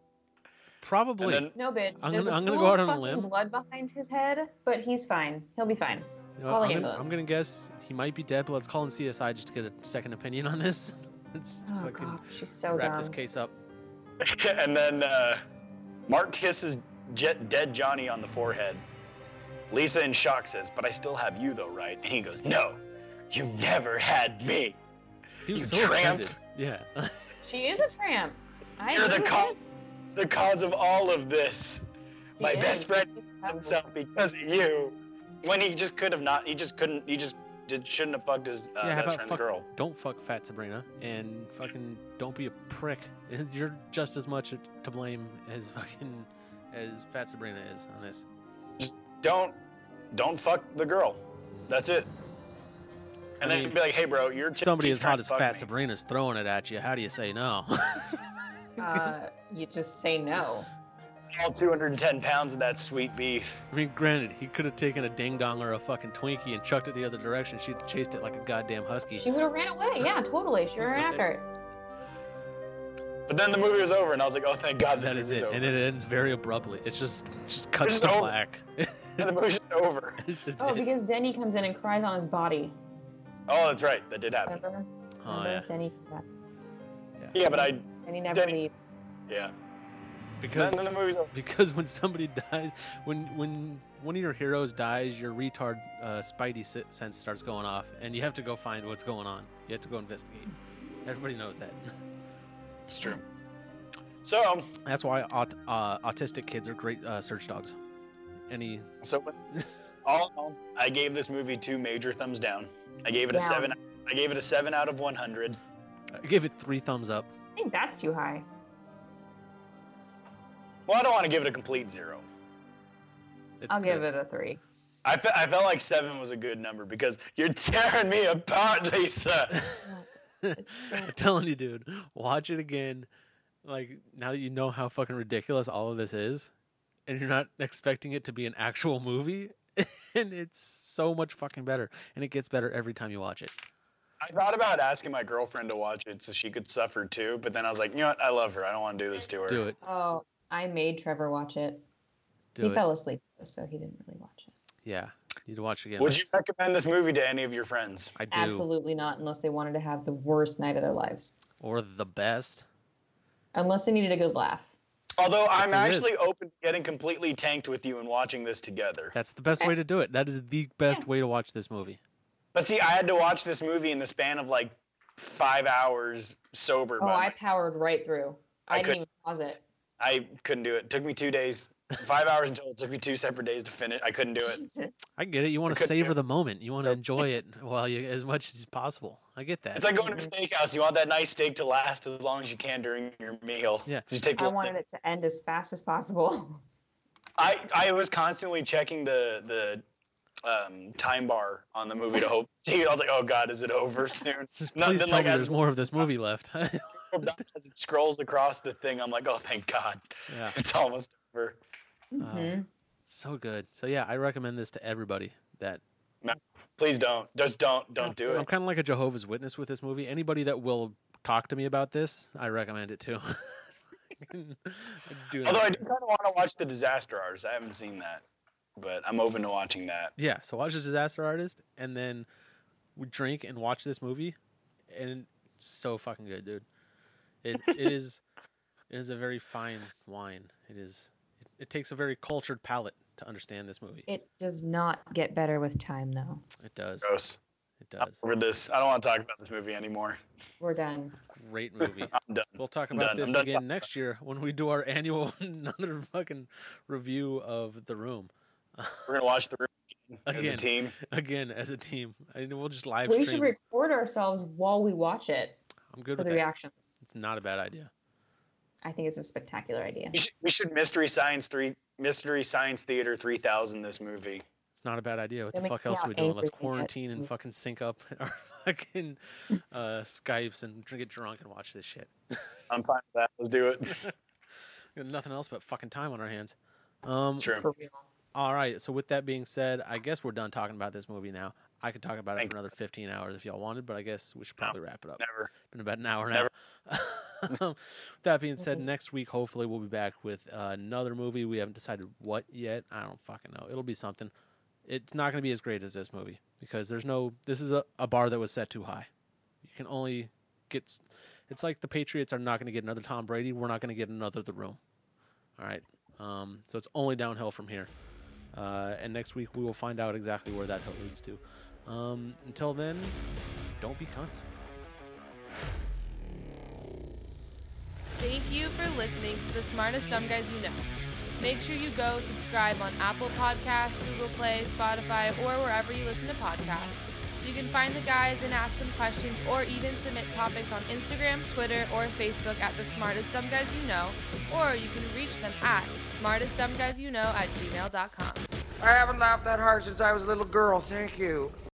Probably. And then, No, bitch. I'm There's gonna- a I'm gonna pool go of out on a fucking limb. blood behind his head, but he's fine. He'll be fine. You know, Call the I'm, gonna, ambulance. I'm gonna guess he might be dead, but let's call in C S I just to get a second opinion on this. Let's Oh fucking god, she's so wrap dumb. this case up. and then uh, Mark kisses jet, dead Johnny on the forehead. Lisa in shock says, but I still have you though, right? And he goes, no, you never had me. He was You so tramp. offended. Yeah. She is a tramp. I You're agree the, with co- it. the cause of all of this. She My is. best friend She's killed himself because of you. When he just could have not, he just couldn't, he just did, shouldn't have fucked his uh, yeah, how best about friend's fuck, girl. don't fuck Fat Sabrina and fucking don't be a prick. You're just as much to blame as fucking as Fat Sabrina is on this. Don't, don't fuck the girl. That's it. And I then mean, be like, hey, bro, you're If somebody keep as trying hot to as fuck Fat me. Sabrina's throwing it at you, how do you say no? Uh, you just say no. All two hundred ten pounds of that sweet beef. I mean, granted, he could have taken a ding dong or a fucking Twinkie and chucked it the other direction. She'd have chased it like a goddamn husky. She would have ran away. Yeah, totally. She ran after it. But then the movie was over, and I was like, oh, thank God this That is movie's it, over. and it ends very abruptly. It's just just cuts It's to over. black. And the movie's just over. It's just Oh, it. because Denny comes in and cries on his body. Oh, that's right. That did happen. Remember? Oh Remember? yeah, Denny, Yeah, but I, Denny never Denny- leaves. yeah. because And then the movie's over. because when somebody dies, when when one of your heroes dies, your retard uh, Spidey se- sense starts going off, and you have to go find what's going on. You have to go investigate. Everybody knows that. It's true. So, That's why aut- uh, autistic kids are great uh, search dogs. Any so all in all, I gave this movie two major thumbs down. I gave it a Down. seven. I gave it a seven out of one hundred. I give it three thumbs up. I think that's too high. Well, I don't want to give it a complete zero. It's I'll give good. it a three. I, fe- I felt like seven was a good number because you're tearing me apart, Lisa. I'm telling you, dude, watch it again. Like, now that you know how fucking ridiculous all of this is, and you're not expecting it to be an actual movie, and it's so much fucking better, and it gets better every time you watch it. I thought about asking my girlfriend to watch it so she could suffer too, but then I was like, you know what? I love her. I don't want to do this to her. Do it. Oh, I made Trevor watch it. Do he it. fell asleep, so he didn't really watch it. Yeah. You need to watch it again. Would you That's- recommend this movie to any of your friends? I do. Absolutely not, unless they wanted to have the worst night of their lives. Or the best. Unless they needed a good laugh. Although I'm what it is. actually open to getting completely tanked with you and watching this together. That's the best way to do it. That is the best Yeah. way to watch this movie. But see, I had to watch this movie in the span of like five hours sober. Oh, by I my- powered right through. I I, didn't could- even pause it. I couldn't do it. It took me two days. Five hours until it took me two separate days to finish. I couldn't do it. Jesus. I get it. You want I to couldn't do savor it. the moment. You want to enjoy it while you as much as possible. I get that. It's like going to a steakhouse. You want that nice steak to last as long as you can during your meal. Yeah. Just take I the- wanted it to end as fast as possible. I, I was constantly checking the the um, time bar on the movie to hope. See, I was like, oh god, is it over soon? Just No, please then, tell like, me I- there's more of this movie left. As it scrolls across the thing, I'm like, oh thank God, Yeah. it's almost over. Mhm. So good. So yeah, I recommend this to everybody. That Please don't. Just don't. Don't do I'm it. kind of like a Jehovah's Witness with this movie. Anybody that will talk to me about this, I recommend it too. I do Although not- I do kind of want to watch The Disaster Artist. I haven't seen that, but I'm open to watching that. Yeah, so watch The Disaster Artist, and then we drink and watch this movie, and it's so fucking good, dude. It it is it is a very fine wine. It is. It, it takes a very cultured palate to understand this movie. It does not get better with time, though. It does. Gross. It does. Over this, I don't want to talk about this movie anymore. We're done. Great movie. I'm done. We'll talk I'm about done. this I'm done. again next year when we do our annual another fucking review of The Room. We're gonna watch The Room as Again. a team. Again, as a team. I, we'll just live We stream. should record ourselves while we watch it I'm good for with the that. reactions. It's not a bad idea. I think it's a spectacular idea. We should, we should Mystery Science three, Mystery Science Theater three thousand this movie. It's not a bad idea. What That the makes fuck me else how are we doing? Let's angry we get. quarantine and fucking sync up our fucking uh, Skypes and drink, get drunk and watch this shit. I'm fine with that. Let's do it. We got nothing else but fucking time on our hands. Um, True. For real. All right. So with that being said, I guess we're done talking about this movie now. I could talk about it Thank for another fifteen hours if y'all wanted, but I guess we should No, probably wrap it up. Never. It's been about an hour now. With that being said, next week hopefully we'll be back with uh, another movie. We haven't decided what yet. I don't fucking know. It'll be something. It's not going to be as great as this movie because there's no. This is a, a bar that was set too high. You can only get. s- It's like the Patriots are not going to get another Tom Brady. We're not going to get another The Room. All right. Um, so it's only downhill from here. Uh, and next week we will find out exactly where that hill leads to. Um, until then, don't be cunts. Thank you for listening to the Smartest Dumb Guys You Know. Make sure you go subscribe on Apple Podcasts, Google Play, Spotify, or wherever you listen to podcasts. You can find the guys and ask them questions or even submit topics on Instagram, Twitter, or Facebook at the Smartest Dumb Guys You Know, or you can reach them at smartest dumb guys you know at gmail dot com. I haven't laughed that hard since I was a little girl. Thank you.